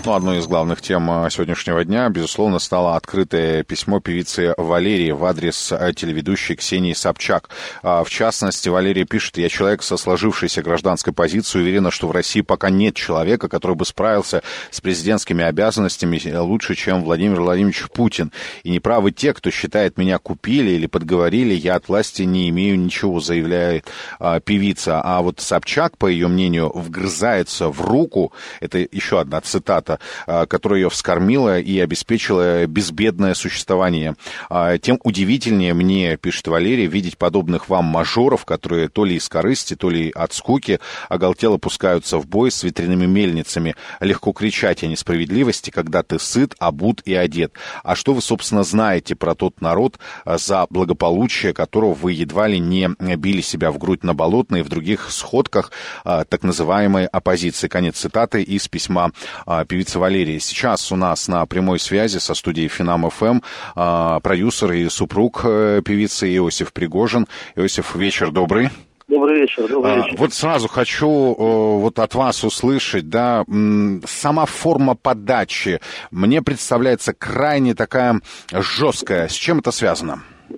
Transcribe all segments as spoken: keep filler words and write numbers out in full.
Ну, одной из главных тем сегодняшнего дня, безусловно, стало открытое письмо певицы Валерии в адрес телеведущей Ксении Собчак. В частности, Валерия пишет: «Я человек со сложившейся гражданской позицией, уверена, что в России пока нет человека, который бы справился с президентскими обязанностями лучше, чем Владимир Владимирович Путин. И неправы те, кто считает, меня купили или подговорили, я от власти не имею ничего», заявляет а, певица. А вот Собчак, по ее мнению, вгрызается в руку, это еще одна цитата, которая ее вскормила и обеспечила безбедное существование. Тем удивительнее мне, пишет Валерия, видеть подобных вам мажоров, которые то ли из корысти, то ли от скуки оголтело пускаются в бой с ветряными мельницами. Легко кричать о несправедливости, когда ты сыт, обут и одет. А что вы, собственно, знаете про тот народ, за благополучие которого вы едва ли не били себя в грудь на Болотной и в других сходках так называемой оппозиции? Конец цитаты из письма певицы Валерии. Сейчас у нас на прямой связи со студией Финам эф эм продюсер и супруг певицы Иосиф Пригожин. Иосиф, вечер добрый. Добрый вечер, добрый вечер. Вот сразу хочу вот от вас услышать, да, сама форма подачи мне представляется крайне такая жесткая. С чем это связано?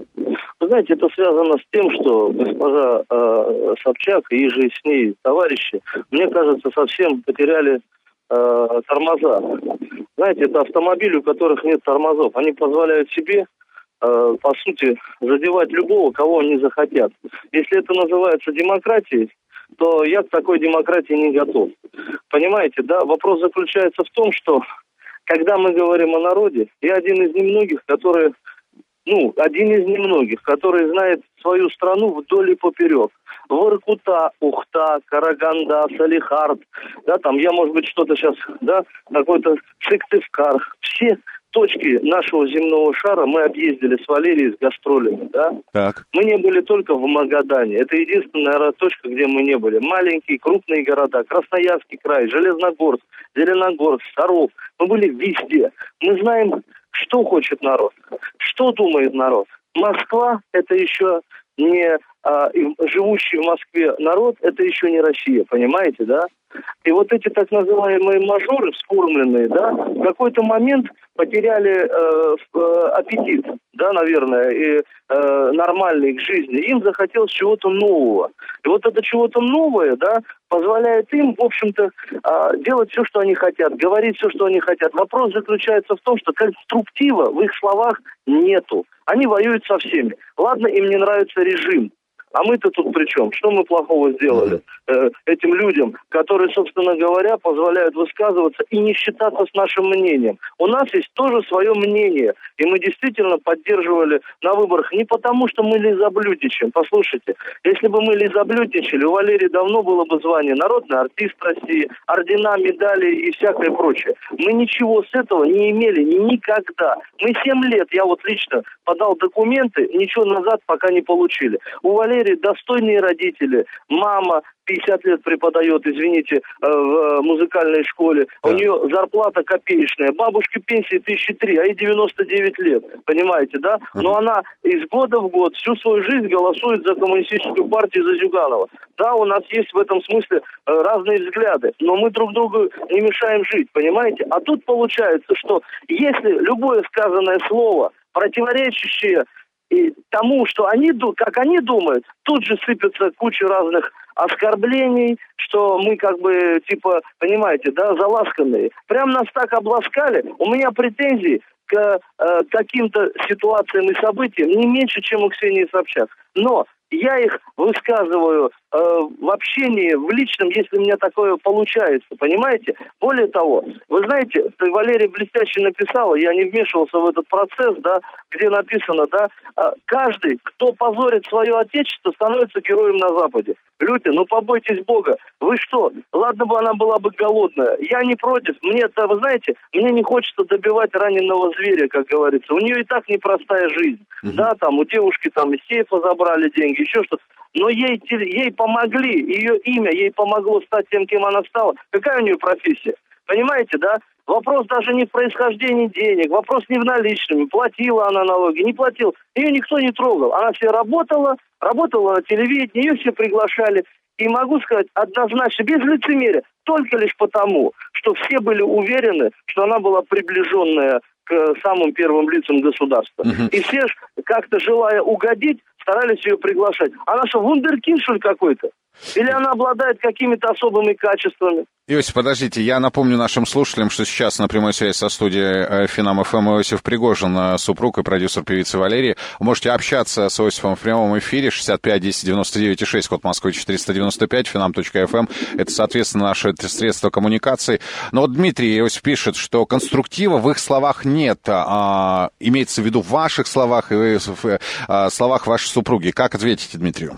Вы знаете, это связано с тем, что госпожа э, Собчак и же с ней товарищи, мне кажется, совсем потеряли э, тормоза. Знаете, это автомобили, у которых нет тормозов. Они позволяют себе, э, по сути, задевать любого, кого они захотят. Если это называется демократией, то я к такой демократии не готов. Понимаете, да? Вопрос заключается в том, что когда мы говорим о народе, я один из немногих, которые... Ну, один из немногих, который знает свою страну вдоль и поперек. Воркута, Ухта, Караганда, Салихард, да, там я, может быть, что-то сейчас, да, какой-то Сыктывкар. Все точки нашего земного шара мы объездили с Валерией, с гастролями, да. Так. Мы не были только в Магадане. Это единственная, наверное, точка, где мы не были. Маленькие, крупные города, Красноярский край, Железногорск, Зеленогорск, Саров. Мы были везде. Мы знаем, что хочет народ, что думает народ. Москва – это еще не а, живущий в Москве народ, это еще не Россия, понимаете, да? И вот эти так называемые мажоры, вскормленные, да, в какой-то момент потеряли э, э, аппетит, да, наверное, и э, нормальный к жизни. Им захотелось чего-то нового. И вот это чего-то новое, да, позволяет им, в общем-то, э, делать все, что они хотят, говорить все, что они хотят. Вопрос заключается в том, что конструктива в их словах нету. Они воюют со всеми. Ладно, им не нравится режим. А мы-то тут при чем? Что мы плохого сделали э, этим людям, которые, собственно говоря, позволяют высказываться и не считаться с нашим мнением? У нас есть тоже свое мнение, и мы действительно поддерживали на выборах не потому, что мы лизоблюдничаем. Послушайте, если бы мы лизоблюдничали, у Валерии давно было бы звание народный артист России, ордена, медали и всякое прочее. Мы ничего с этого не имели никогда. Мы семь лет, я вот лично подал документы, ничего назад пока не получили. У Валерии достойные родители, мама пятьдесят лет преподает, извините, в музыкальной школе, да. У нее зарплата копеечная, бабушке пенсии тысячи три, а ей девяносто девять лет, понимаете, да? Но она из года в год всю свою жизнь голосует за коммунистическую партию, за Зюганова. Да, у нас есть в этом смысле разные взгляды, но мы друг другу не мешаем жить, понимаете? А тут получается, что если любое сказанное слово, противоречащее и тому, что они, как они думают, тут же сыпется куча разных оскорблений, что мы как бы, типа, понимаете, да, заласканные. Прям нас так обласкали. У меня претензий к э, каким-то ситуациям и событиям не меньше, чем у Ксении Собчак. Но я их высказываю э, в общении, в личном, если у меня такое получается, понимаете? Более того, вы знаете, Валерия блестяще написала, я не вмешивался в этот процесс, да, где написано, да, каждый, кто позорит свое отечество, становится героем на Западе. Люди, ну побойтесь Бога. Вы что? Ладно бы она была бы голодная. Я не против. Мне-то, вы знаете, мне не хочется добивать раненого зверя, как говорится. У нее и так непростая жизнь. Uh-huh. Да, там у девушки там из сейфа забрали деньги, еще что-то. Но ей, ей помогли, ее имя ей помогло стать тем, кем она стала. Какая у нее профессия? Понимаете, да? Вопрос даже не в происхождении денег, вопрос не в наличном. Платила она налоги, не платила. Ее никто не трогал. Она все работала, работала на телевидении, ее все приглашали. И могу сказать однозначно, без лицемерия, только лишь потому, что все были уверены, что она была приближенная к самым первым лицам государства. Uh-huh. И все ж, как-то желая угодить, старались ее приглашать. Она что, вундеркинд, что ли, какой-то? Или она обладает какими-то особыми качествами? Иосиф, подождите, я напомню нашим слушателям, что сейчас на прямой связи со студией Финам эф эм Иосиф Пригожин, супруг и продюсер певицы Валерии. Можете общаться с Иосифом в прямом эфире шестьдесят пять десять девяносто девять шесть, код Москвы четыреста девяносто пять, финам точка эф эм. Это, соответственно, наши средства коммуникации. Но вот Дмитрий Иосиф пишет, что конструктива в их словах нет. А, имеется в виду в ваших словах и в а, словах вашей супруги. Как ответите Дмитрию?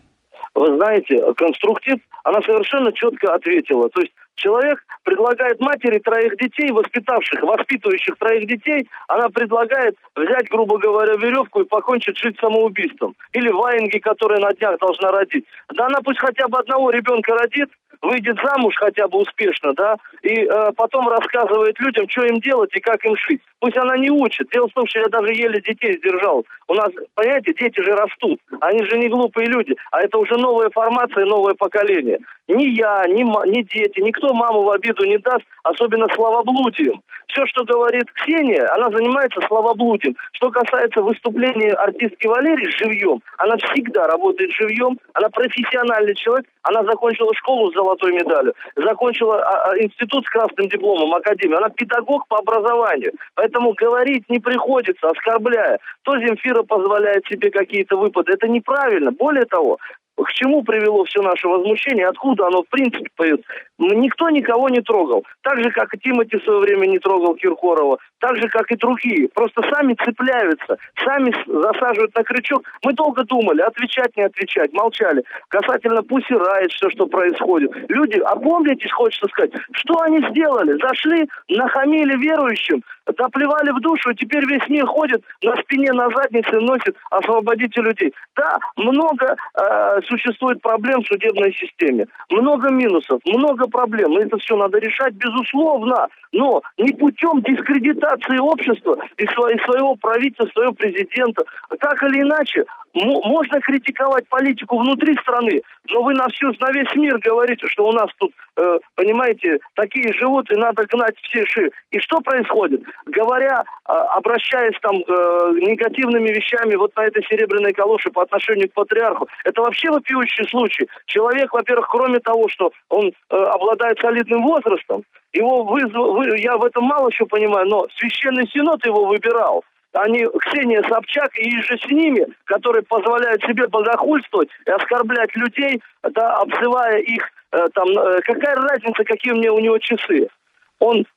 Вы знаете, конструктив, она совершенно четко ответила. То есть человек предлагает матери троих детей, воспитавших, воспитывающих троих детей, она предлагает взять, грубо говоря, веревку и покончить жизнь самоубийством. Или Ваенги, которая на днях должна родить. Да она пусть хотя бы одного ребенка родит, выйдет замуж хотя бы успешно, да, и э, потом рассказывает людям, что им делать и как им жить. Пусть она не учит. Дело в том, что я даже еле детей сдержал. У нас, понимаете, дети же растут. Они же не глупые люди. А это уже новая формация, новое поколение. Ни я, ни, ни дети, никто маму в обиду не даст, особенно словоблудием. Все, что говорит Ксения, она занимается словоблудием. Что касается выступления артистки Валерии живьем, она всегда работает живьем, она профессиональный человек, она закончила школу с золотой медалью, закончила а, а, институт с красным дипломом, академию, она педагог по образованию. Поэтому говорить не приходится, оскорбляя. То Земфира позволяет себе какие-то выпады. Это неправильно. Более того, к чему привело все наше возмущение, откуда оно в принципе появилось? Никто никого не трогал. Так же, как и Тимати в свое время не трогал Киркорова, так же, как и другие. Просто сами цепляются, сами засаживают на крючок. Мы долго думали, отвечать, не отвечать, молчали. Касательно Pussy Riot, все, что происходит. Люди, опомнитесь, хочется сказать, что они сделали? Зашли, нахамили верующим, доплевали в душу, и теперь весь мир ходит на спине, на заднице, носит «Освободите людей». Да, много э, существует проблем в судебной системе, много минусов, много проблем. И это все надо решать, безусловно, но не путем дискредитации общества и своего правительства, своего президента. Так или иначе, можно критиковать политику внутри страны, но вы на всю, на весь мир говорите, что у нас тут, э, понимаете, такие живут, и надо гнать все ши. И что происходит? Говоря, э, обращаясь там э, негативными вещами вот на этой серебряной калоше по отношению к патриарху, это вообще вопиющий случай. Человек, во-первых, кроме того, что он э, обладает солидным возрастом, его вызвал, вы, я в этом мало что понимаю, но Священный Синод его выбирал. Они, Ксения Собчак и же с ними, которые позволяют себе богохульствовать и оскорблять людей, да, обзывая их, э, там, э, какая разница, какие у, меня, у него часы. Он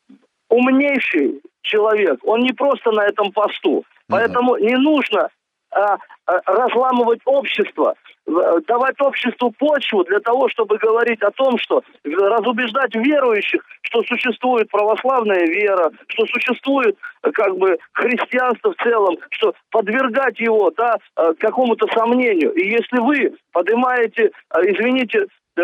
умнейший человек, он не просто на этом посту. Поэтому не нужно а, а, разламывать общество, давать обществу почву для того, чтобы говорить о том, что разубеждать верующих, что существует православная вера, что существует как бы христианство в целом, что подвергать его, да, какому-то сомнению. И если вы поднимаете, извините,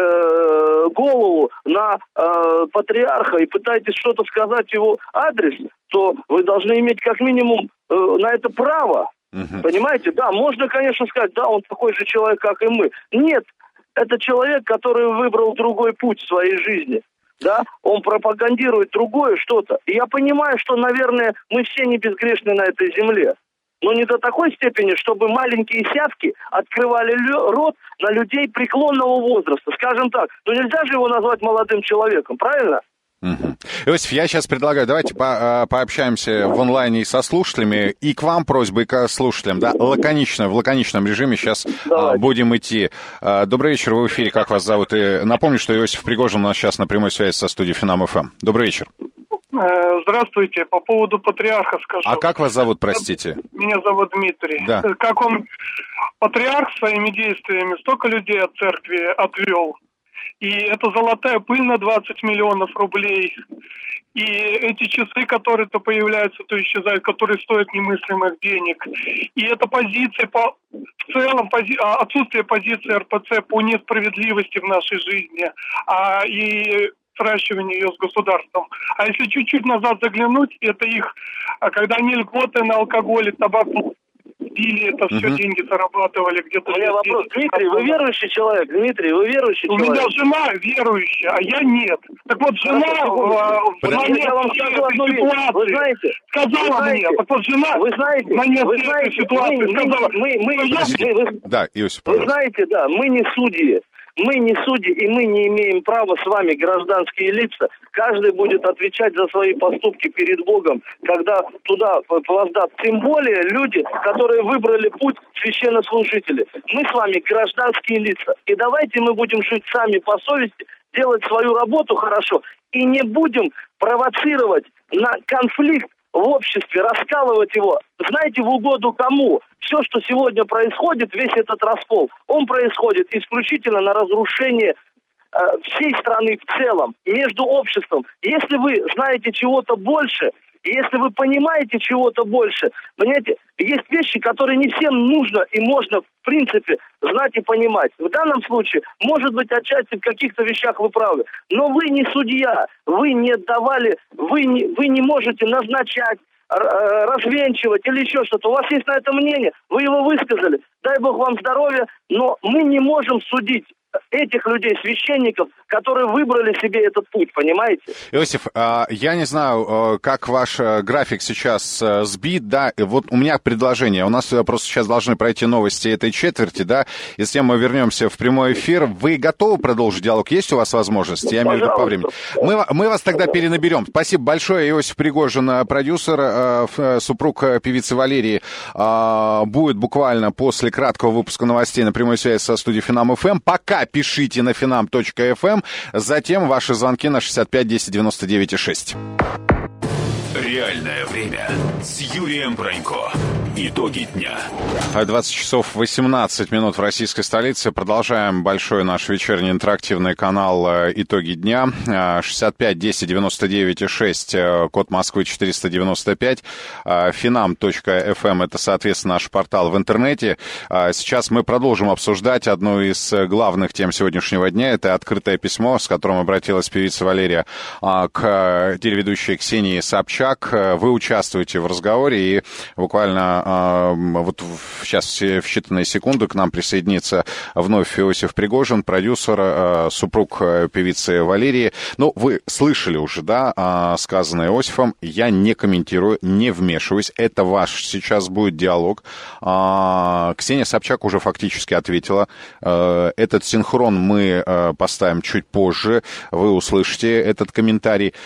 голову на э, патриарха и пытаетесь что-то сказать в его адрес, то вы должны иметь как минимум э, на это право. Uh-huh. Понимаете? Да, можно, конечно, сказать, да, он такой же человек, как и мы. Нет, это человек, который выбрал другой путь в своей жизни. Да, он пропагандирует другое что-то. И я понимаю, что, наверное, мы все не безгрешны на этой земле. Но не до такой степени, чтобы маленькие сявки открывали лё- рот на людей преклонного возраста. Скажем так, ну нельзя же его назвать молодым человеком, правильно? Угу. Иосиф, я сейчас предлагаю, давайте по- пообщаемся в онлайне и со слушателями, и к вам просьба, и к слушателям, да, лаконично, в лаконичном режиме сейчас а, будем идти. А, добрый вечер, вы в эфире, как вас зовут? И напомню, что Иосиф Пригожин у нас сейчас на прямой связи со студией Финам эф эм. Добрый вечер. Здравствуйте. По поводу патриарха скажу. А как вас зовут, простите? Меня зовут Дмитрий. Да. Как он, патриарх, своими действиями столько людей от церкви отвел. И это золотая пыль на двадцать миллионов рублей. И эти часы, которые то появляются, то исчезают, которые стоят немыслимых денег. И это позиция, по, в целом пози, отсутствие позиции эр пэ цэ по несправедливости в нашей жизни. А, и сращивание ее с государством. А если чуть-чуть назад заглянуть, это их, когда они льготы на алкоголь и табак били, это все угу. деньги зарабатывали где-то. У меня вопрос, Дмитрий, вы верующий человек? Дмитрий, вы верующий У человек? меня жена верующая, а я нет. Так вот, жена в момент я вам скажу одну вещь. Вы знаете, сказала вы знаете, мне, так вот жена вы знаете, в момент вы этой знаете, ситуации мы, сказала, мы, мы, мы, мы, вы, да, Иосиф, вы знаете, да, мы не судьи. Мы не судьи, и мы не имеем права с вами, гражданские лица. Каждый будет отвечать за свои поступки перед Богом, когда туда воздаст. Тем более люди, которые выбрали путь священнослужителей. Мы с вами гражданские лица. И давайте мы будем жить сами по совести, делать свою работу хорошо, и не будем провоцировать на конфликт в обществе, раскалывать его, знаете, в угоду кому? Все, что сегодня происходит, весь этот раскол, он происходит исключительно на разрушение э, всей страны в целом, между обществом. Если вы знаете чего-то больше, если вы понимаете чего-то больше, понимаете, есть вещи, которые не всем нужно и можно, в принципе, знать и понимать. В данном случае, может быть, отчасти в каких-то вещах вы правы, но вы не судья, вы не давали, вы не, вы не можете назначать, развенчивать или еще что-то. У вас есть на это мнение, вы его высказали. Дай Бог вам здоровья, но мы не можем судить этих людей, священников, которые выбрали себе этот путь, понимаете? Иосиф, я не знаю, как ваш график сейчас сбит, да, вот у меня предложение, у нас просто сейчас должны пройти новости этой четверти, да, и затем мы вернемся в прямой эфир. Вы готовы продолжить диалог? Есть у вас возможность? Я имею в виду по времени. Мы, мы вас тогда перенаберем. Спасибо большое, Иосиф Пригожин, продюсер, супруг певицы Валерии, будет буквально после краткого выпуска новостей на прямой связи со студией Финам ФМ. Пока пишите на финам точка эф эм, затем ваши звонки на шестьдесят пять десять девяносто девять и шесть. Реальное время с Юрием Пронько. Итоги дня. двадцать часов восемнадцать минут в российской столице. Продолжаем большой наш вечерний интерактивный канал «Итоги дня». шестьдесят пять десять девяносто девять и шесть, код Москвы четыреста девяносто пять. финам точка эф эм — это, соответственно, наш портал в интернете. Сейчас мы продолжим обсуждать одну из главных тем сегодняшнего дня. Это открытое письмо, с которым обратилась певица Валерия к телеведущей Ксении Собчак. Вы участвуете в разговоре, и буквально вот сейчас в считанные секунды к нам присоединится вновь Иосиф Пригожин, продюсер, супруг певицы Валерии. Ну, вы слышали уже, да, сказанное Иосифом. Я не комментирую, не вмешиваюсь. Это ваш сейчас будет диалог. Ксения Собчак уже фактически ответила. Этот синхрон мы поставим чуть позже. Вы услышите этот комментарий.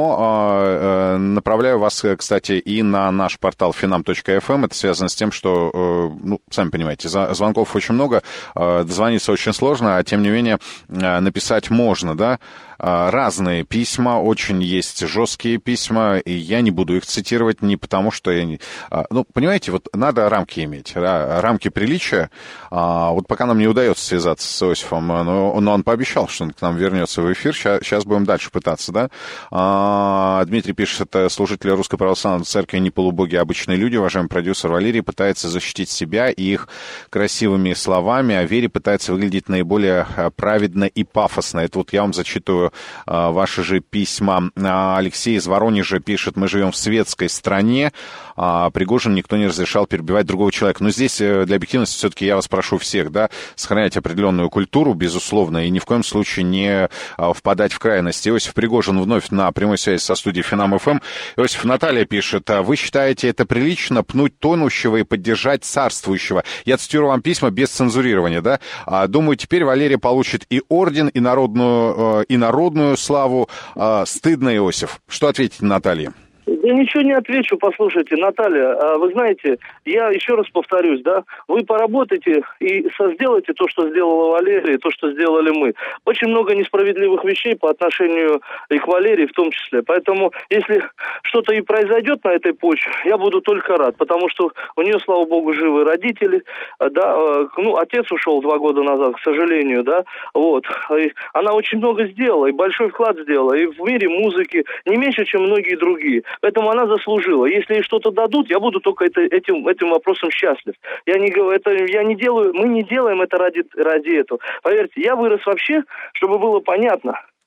Но направляю вас, кстати, и на наш портал финам точка эф эм. Это связано с тем, что, ну, сами понимаете, звонков очень много, дозвониться очень сложно, а тем не менее написать можно, да. Разные письма, очень есть жесткие письма, и я не буду их цитировать не потому, что я... Не... Ну, понимаете, вот надо рамки иметь, рамки приличия. Вот пока нам не удается связаться с Иосифом, но, но он пообещал, что он к нам вернется в эфир, сейчас, сейчас будем дальше пытаться, да. Дмитрий пишет, это служители Русской Православной Церкви, не полубоги, а обычные люди. Уважаемый продюсер Валерий пытается защитить себя и их красивыми словами, а Вере пытается выглядеть наиболее праведно и пафосно. Это вот я вам зачитываю ваши же письма. Алексей из Воронежа пишет: мы живем в светской стране, а Пригожин никто не разрешал перебивать другого человека. Но здесь для объективности все-таки я вас прошу всех, да, сохранять определенную культуру, безусловно, и ни в коем случае не впадать в крайности. Иосиф Пригожин вновь на прямой связи со студией Финам ФМ. Иосиф, Наталья пишет: вы считаете это прилично пнуть тонущего и поддержать царствующего? Я цитирую вам письма без цензурирования, да. Думаю, теперь Валерия получит и орден, и народную, и народную славу. Стыдно, Иосиф. Что ответить Наталье? Я ничего не отвечу, послушайте, Наталья, вы знаете, я еще раз повторюсь, да, вы поработайте и сделайте то, что сделала Валерия, то, что сделали мы. Очень много несправедливых вещей по отношению и к Валерии в том числе, поэтому если что-то и произойдет на этой почве, я буду только рад, потому что у нее, слава богу, живы родители, да, ну, отец ушел два года назад, к сожалению, да, вот, и она очень много сделала, и большой вклад сделала, и в мире музыки не меньше, чем многие другие. Поэтому она заслужила. Если ей что-то дадут, я буду только это, этим, этим вопросом счастлив. Я не, это, я не делаю, мы не делаем это ради, ради этого. Поверьте, я вырос вообще, чтобы было понятно,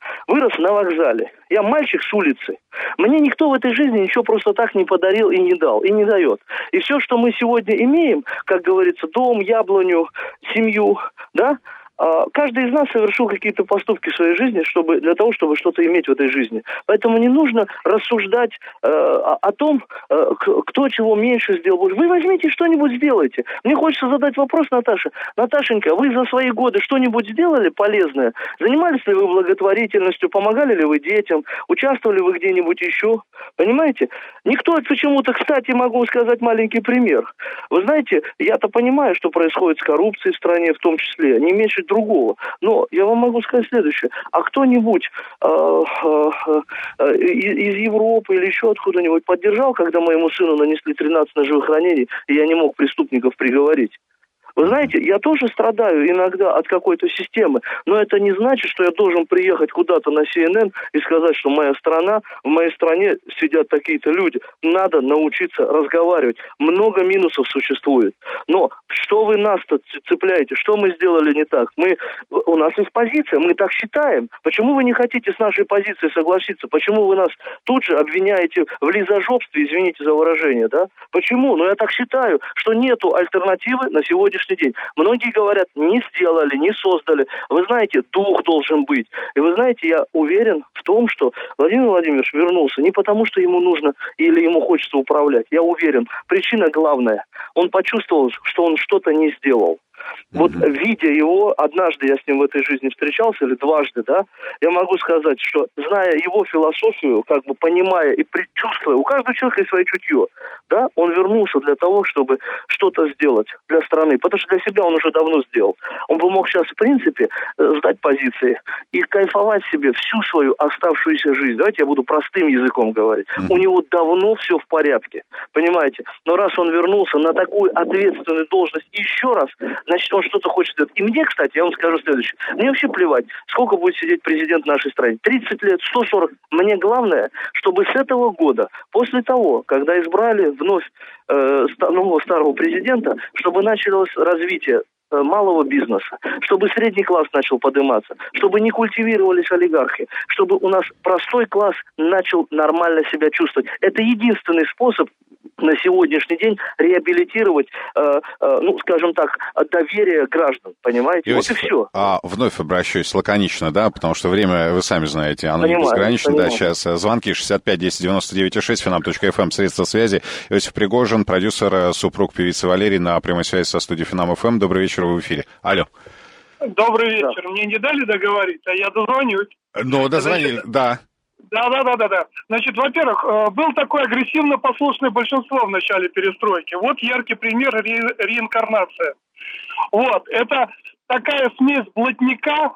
вырос на вокзале. Я мальчик с улицы. Мне никто в этой жизни ничего просто так не подарил и не дал, и не дает. И все, что мы сегодня имеем, как говорится, дом, яблоню, семью, да, каждый из нас совершил какие-то поступки в своей жизни, чтобы, для того, чтобы что-то иметь в этой жизни. Поэтому не нужно рассуждать э, о, о том, э, кто чего меньше сделал. Вы возьмите что-нибудь сделайте. Мне хочется задать вопрос Наташе. Наташенька, вы за свои годы что-нибудь сделали полезное? Занимались ли вы благотворительностью? Помогали ли вы детям? Участвовали вы где-нибудь еще? Понимаете? Никто почему-то, кстати, могу сказать маленький пример. Вы знаете, я-то понимаю, что происходит с коррупцией в стране, в том числе, не меньше другого. Но я вам могу сказать следующее. А кто-нибудь э, э, э, из Европы или еще откуда-нибудь поддержал, когда моему сыну нанесли тринадцать ножевых ранений, и я не мог преступников приговорить? Вы знаете, я тоже страдаю иногда от какой-то системы, но это не значит, что я должен приехать куда-то на си эн эн и сказать, что моя страна, в моей стране сидят такие-то люди. Надо научиться разговаривать. Много минусов существует. Но что вы нас-то цепляете? Что мы сделали не так? Мы, у нас есть позиция, мы так считаем. Почему вы не хотите с нашей позицией согласиться? Почему вы нас тут же обвиняете в лизожопстве, извините за выражение, да? Почему? Ну, я так считаю, что нету альтернативы на сегодняшний день. Многие говорят, не сделали, не создали. Вы знаете, дух должен быть. И вы знаете, я уверен в том, что Владимир Владимирович вернулся не потому, что ему нужно или ему хочется управлять. Я уверен, причина главная. Он почувствовал, что он что-то не сделал. Вот видя его, однажды я с ним в этой жизни встречался, или дважды, да, я могу сказать, что зная его философию, как бы понимая и предчувствуя, у каждого человека есть свое чутье, да, он вернулся для того, чтобы что-то сделать для страны, потому что для себя он уже давно сделал. Он бы мог сейчас, в принципе, сдать позиции и кайфовать себе всю свою оставшуюся жизнь. Давайте я буду простым языком говорить. Mm-hmm. У него давно все в порядке, понимаете? Но раз он вернулся на такую ответственную должность еще раз, значит, он что-то хочет делать. И мне, кстати, я вам скажу следующее. Мне вообще плевать, сколько будет сидеть президент нашей страны. тридцать лет, сто сорок. Мне главное, чтобы с этого года, после того, когда избрали вновь э, нового старого президента, чтобы началось развитие малого бизнеса, чтобы средний класс начал подниматься, чтобы не культивировались олигархи, чтобы у нас простой класс начал нормально себя чувствовать. Это единственный способ на сегодняшний день реабилитировать, э, э, ну, скажем так, доверие граждан, понимаете? Иосиф, вот и все. А вновь обращаюсь лаконично, да, потому что время, вы сами знаете, оно понимаю, не безгранично. Понимаю. Да, сейчас звонки шестьдесят пять десять девяносто девять шесть, финам точка эф эм, средства связи. Иосиф Пригожин, продюсер, супруг певицы Валерии, на прямой связи со студией Финам эф эм. Добрый вечер, вы в эфире. Алло. Добрый вечер. Да. Мне не дали договорить, а я дозвонюсь. Ну, дозвонили, да. Да, да, да, да, да. Значит, во-первых, был такое агрессивно послушное большинство в начале перестройки. Вот яркий пример ре- реинкарнация. Вот, это такая смесь блатника,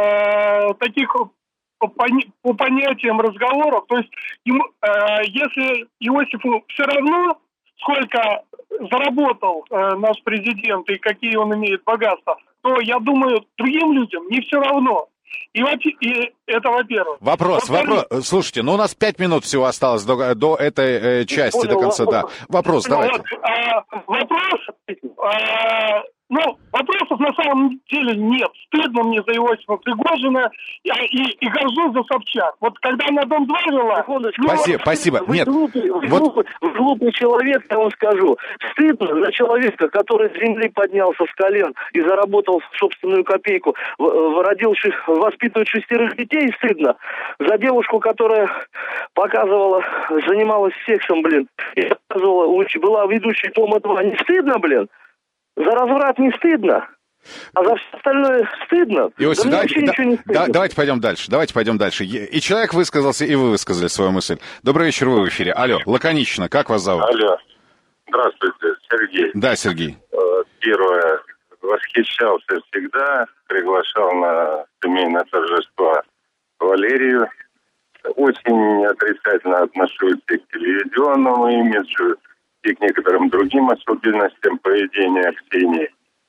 э, таких по, по понятиям разговоров. То есть, ему, э, если Иосифу все равно, сколько заработал э, наш президент и какие он имеет богатства, то, я думаю, другим людям не все равно. И, и это, во-первых. Вопрос, вопрос. Слушайте, ну у нас пять минут всего осталось до, до этой э, части, понял, до конца. Вопрос. Да. Вопрос, понял, давайте. Вот, а, вопрос, а, ну, вопросов на самом деле нет. Стыдно мне за Иосифа Пригожина и, и, и горжусь за Собчак. Вот когда она Дом-два вела... Спасибо, спасибо. Вы нет. Глупый, вы, вот... глупый, вы глупый человек, я вам скажу. Стыдно за человека, который с земли поднялся с колен и заработал собственную копейку, родил, воспитывает шестерых детей, стыдно. За девушку, которая показывала, занималась сексом, блин, и показывала, была ведущей Дома-два. Не стыдно, блин? За разврат не стыдно, а за все остальное стыдно. Иосиф, да давайте, да, не да, давайте пойдем дальше. Давайте пойдем дальше. И человек высказался, и вы высказали свою мысль. Добрый вечер, вы в эфире. Алло, лаконично, как вас зовут? Алло, здравствуйте, Сергей. Да, Сергей. Первое, восхищался всегда, приглашал на семейное торжество Валерию. Очень отрицательно отношусь и к телевизионному имиджу, и к некоторым другим особенностям поведения Ксении.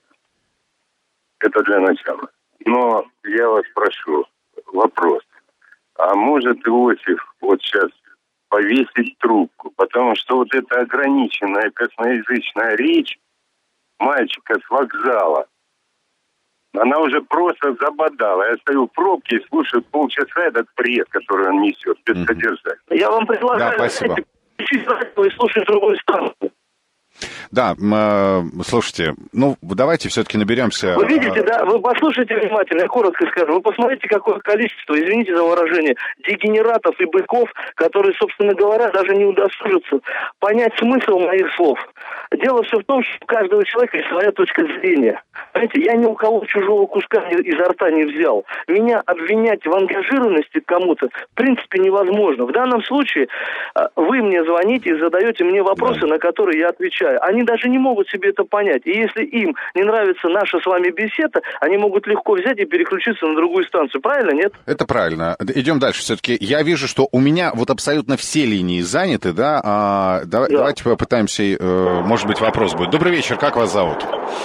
Это для начала. Но я вас прошу, вопрос. А может Иосиф вот сейчас повесить трубку? Потому что вот эта ограниченная косноязычная речь мальчика с вокзала, Она уже просто забодала. Я стою в пробке и слушаю полчаса этот бред, который он несет, без mm-hmm. содержания. Я вам предлагаю... Да, спасибо. И слушать другую сторону. Да, э, слушайте, ну, давайте все-таки наберемся... Вы видите, да, вы послушайте внимательно, я коротко скажу. Вы посмотрите, какое количество, извините за выражение, дегенератов и быков, которые, собственно говоря, даже не удосужатся понять смысл моих слов. Дело все в том, что у каждого человека есть своя точка зрения. Знаете, я ни у кого чужого куска изо рта не взял. Меня обвинять в ангажированности к кому-то в принципе невозможно. В данном случае вы мне звоните и задаете мне вопросы, да. на которые я отвечаю. Они даже не могут себе это понять. И если им не нравится наша с вами беседа, они могут легко взять и переключиться на другую станцию. Правильно, нет? Это правильно. Идем дальше. Все-таки я вижу, что у меня вот абсолютно все линии заняты, да? А, да. Давайте попытаемся, э, может быть, вопрос будет. Добрый вечер, как вас зовут?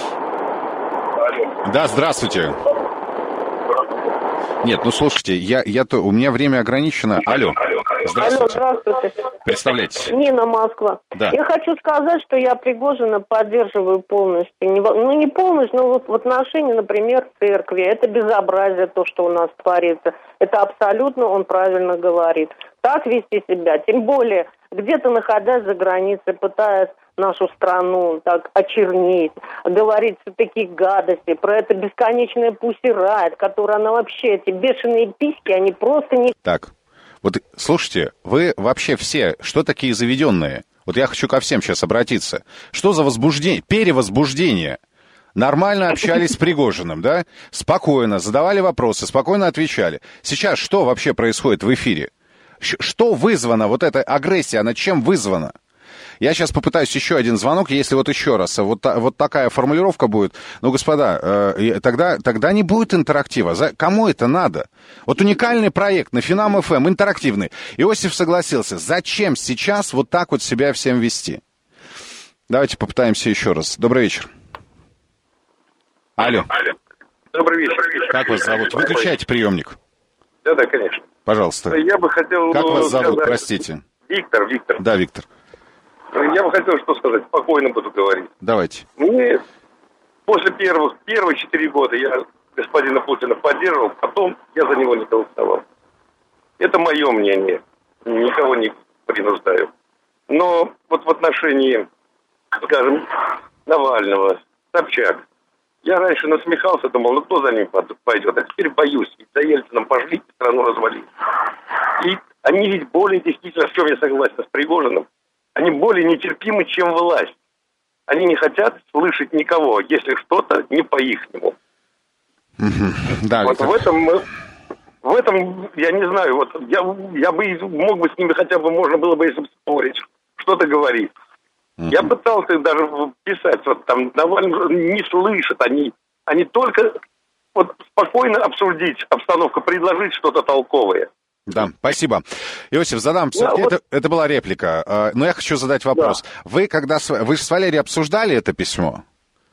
Алло. Да, здравствуйте. Нет, ну слушайте, я, я то, у меня время ограничено. Алло. Здравствуйте. Алло, здравствуйте. Представляйтесь. Нина, Москва. Да. Я хочу сказать, что я Пригожина поддерживаю полностью. Не, ну, не полностью, но вот в отношении, например, церкви. Это безобразие, то, что у нас творится. Это абсолютно он правильно говорит. Так вести себя, тем более, где-то находясь за границей, пытаясь нашу страну так очернить, говорить все такие гадости, про это бесконечное пусирает, которое она вообще, эти бешеные письки, они просто не... Так. Вот слушайте, вы вообще все, что такие заведенные? Вот я хочу ко всем сейчас обратиться. Что за возбуждение, перевозбуждение? Нормально общались с Пригожиным, да? Спокойно, задавали вопросы, спокойно отвечали. Сейчас что вообще происходит в эфире? Что вызвано, вот эта агрессия, она чем вызвана? Я сейчас попытаюсь еще один звонок, если вот еще раз вот, та, вот такая формулировка будет. Ну, господа, э, тогда, тогда не будет интерактива. За, кому это надо? Вот уникальный проект на Финам эф эм, интерактивный. Иосиф согласился. Зачем сейчас вот так вот себя всем вести? Давайте попытаемся еще раз. Добрый вечер. Алло. Алло. Добрый вечер. Как вас зовут? Выключайте приемник. Да, да, конечно. Пожалуйста. Я бы хотел... Как вас зовут, сказать... простите? Виктор, Виктор. Да, Виктор. Я бы хотел что сказать, спокойно буду говорить. Давайте. Мне после первых, первых четыре года я господина Путина поддерживал, потом я за него не голосовал. Это мое мнение, никого не принуждаю. Но вот в отношении, скажем, Навального, Собчак, я раньше насмехался, думал, ну кто за ним пойдет, а теперь боюсь, ведь за Ельцином пошли, страну развалить. И они ведь более действительно, в чем я согласен с Пригожиным, они более нетерпимы, чем власть. Они не хотят слышать никого, если что-то не по-ихнему. Mm-hmm. Да, вот в этом, в этом, я не знаю, вот я, я бы мог бы с ними хотя бы, можно было бы, если бы спорить, что-то говорить. Mm-hmm. Я пытался даже писать, вот там Навальный не слышат, они, они только вот спокойно обсудить обстановку, предложить что-то толковое. Да, спасибо. Иосиф, задам, да, это, вот... это была реплика, но я хочу задать вопрос. Да. Вы, когда, вы же с Валерией обсуждали это письмо?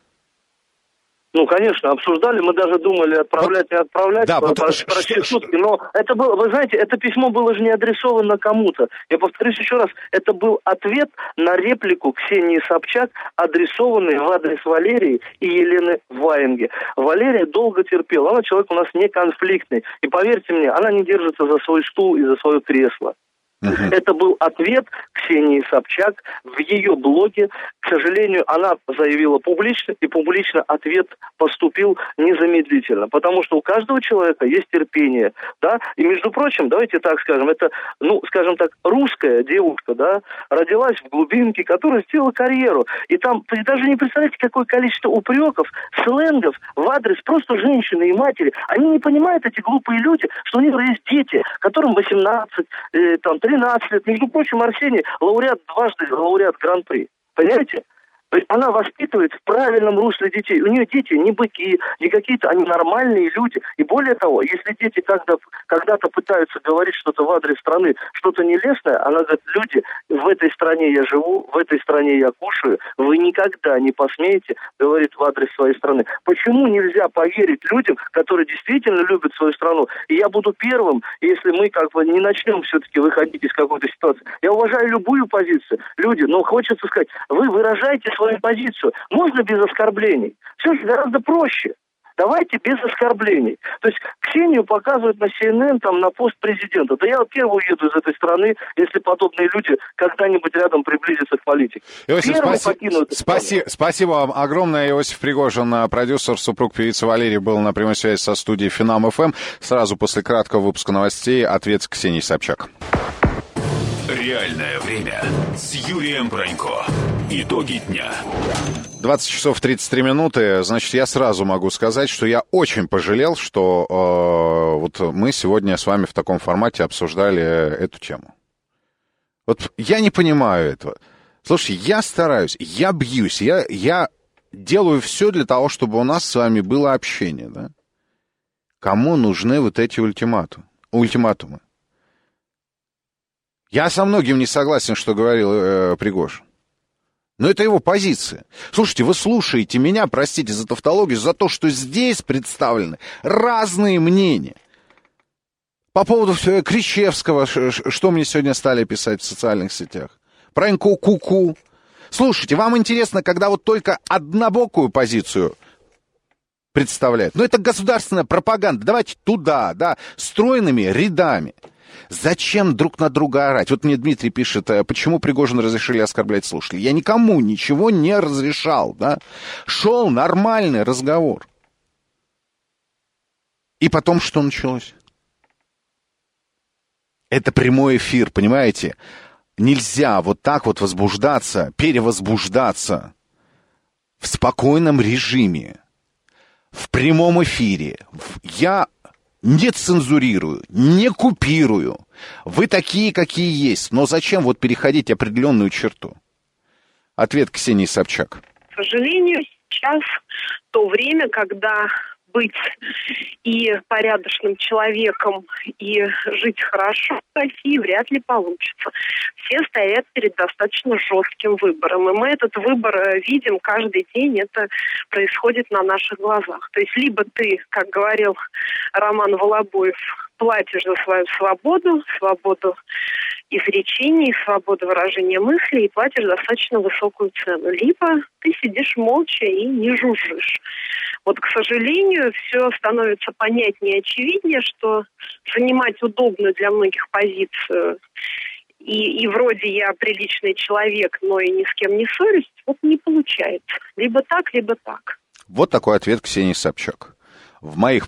Ну, конечно, обсуждали, мы даже думали, отправлять, не отправлять, да, про, вот, про, ш- про ш- сутки, но это было, вы знаете, это письмо было же не адресовано кому-то. Я повторюсь еще раз, это был ответ на реплику Ксении Собчак, адресованный в адрес Валерии и Елены Ваенги. Валерия долго терпела, она человек у нас не конфликтный, и поверьте мне, она не держится за свой стул и за свое кресло. Uh-huh. Это был ответ Ксении Собчак в ее блоге. К сожалению, она заявила публично, и публично ответ поступил незамедлительно, потому что у каждого человека есть терпение, да, и, между прочим, давайте так скажем, это, ну, скажем так, русская девушка, да, родилась в глубинке, которая сделала карьеру, и там, вы даже не представляете, какое количество упреков, сленгов в адрес просто женщины и матери. Они не понимают, эти глупые люди, что у них есть дети, которым восемнадцать, э, там, тринадцать лет. Между прочим, Арсений лауреат, дважды лауреат Гран-при. Понимаете? То есть она воспитывает в правильном русле детей. У нее дети не быки, не какие-то, они нормальные люди. И более того, если дети когда, когда-то пытаются говорить что-то в адрес страны, что-то нелестное, она говорит, люди, в этой стране я живу, в этой стране я кушаю, вы никогда не посмеете говорить в адрес своей страны. Почему нельзя поверить людям, которые действительно любят свою страну? И я буду первым, если мы как бы не начнем все-таки выходить из какой-то ситуации. Я уважаю любую позицию. Люди, но хочется сказать, вы выражаете свою позицию. Можно без оскорблений. Все же гораздо проще. Давайте без оскорблений. То есть Ксению показывают на си эн эн, там, на пост президента. Да я первый уеду из этой страны, если подобные люди когда-нибудь рядом приблизятся к политике. Иосиф, спаси... спаси... спасибо вам огромное. Иосиф Пригожин, продюсер, супруг певицы Валерии, был на прямой связи со студией Финам эф эм. Сразу после краткого выпуска новостей ответ Ксении Собчак. Реальное время с Юрием Пронько. Итоги дня. двадцать часов тридцать три минуты. Значит, я сразу могу сказать, что я очень пожалел, что э, вот мы сегодня с вами в таком формате обсуждали эту тему. Вот я не понимаю этого. Слушай, я стараюсь, я бьюсь, я, я делаю все для того, чтобы у нас с вами было общение, да? Кому нужны вот эти ультиматумы? ультиматумы? Я со многим не согласен, что говорил э, Пригожин. Но это его позиция. Слушайте, вы слушаете меня, простите за тавтологию, за то, что здесь представлены разные мнения. По поводу Кричевского, что мне сегодня стали писать в социальных сетях. Пронько ку-ку. Слушайте, вам интересно, когда вот только однобокую позицию представляют? Ну, это государственная пропаганда. Давайте туда, да, стройными рядами. Зачем друг на друга орать? Вот мне Дмитрий пишет, почему Пригожину разрешили оскорблять слушателей. Я никому ничего не разрешал, да. Шел нормальный разговор. И потом что началось? Это прямой эфир, понимаете? Нельзя вот так вот возбуждаться, перевозбуждаться в спокойном режиме, в прямом эфире. Я не цензурирую, не купирую. Вы такие, какие есть. Но зачем вот переходить определенную черту? Ответ Ксении Собчак. К сожалению, сейчас то время, когда быть и порядочным человеком, и жить хорошо в России вряд ли получится. Все стоят перед достаточно жестким выбором. И мы этот выбор видим каждый день, это происходит на наших глазах. То есть либо ты, как говорил Роман Волобуев, платишь за свою свободу, свободу изречений, свободу выражения мыслей и платишь достаточно высокую цену. Либо ты сидишь молча и не жужжишь. Вот, к сожалению, все становится понятнее и очевиднее, что занимать удобную для многих позицию и, и вроде я приличный человек, но и ни с кем не ссорюсь, вот не получается. Либо так, либо так. Вот такой ответ Ксении Собчак. В моих